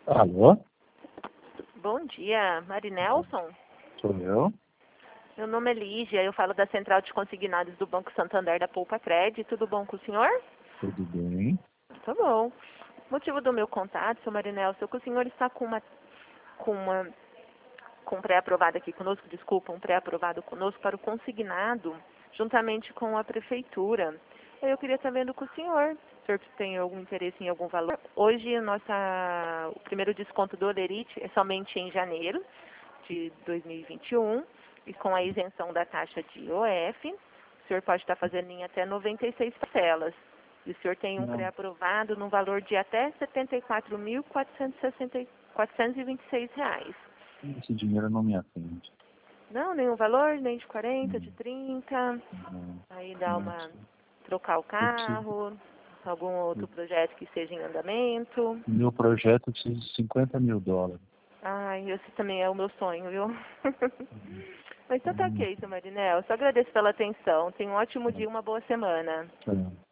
Alô? Bom dia, Marinelson. Sou eu? Meu nome é Lígia, eu falo da Central de Consignados do Banco Santander da Poupa Cred. Tudo bom com o senhor? Tudo bem? Tá bom. O motivo do meu contato, seu Marinelson, é que o senhor está com um pré-aprovado aqui conosco, desculpa, um pré-aprovado conosco para o consignado, juntamente com a prefeitura. Eu queria estar vendo com o senhor tem algum interesse em algum valor. Hoje, o primeiro desconto do Olerite é somente em janeiro de 2021, e com a isenção da taxa de IOF, o senhor pode estar fazendo em até 96 parcelas. E o senhor tem um Não, pré-aprovado no valor de até R$ 74.426. esse dinheiro não me atende. Não, nenhum valor, nem de 40, de Não, 30. não, Aí dá não. trocar o Eu preciso, carro, algum outro projeto que esteja em andamento. meu projeto precisa de US$ 50.000. Ai, esse também é o meu sonho, viu? Mas então tá Hum, ok, seu Marinel. Só agradeço pela atenção. Tenha um ótimo dia, uma boa semana. tá.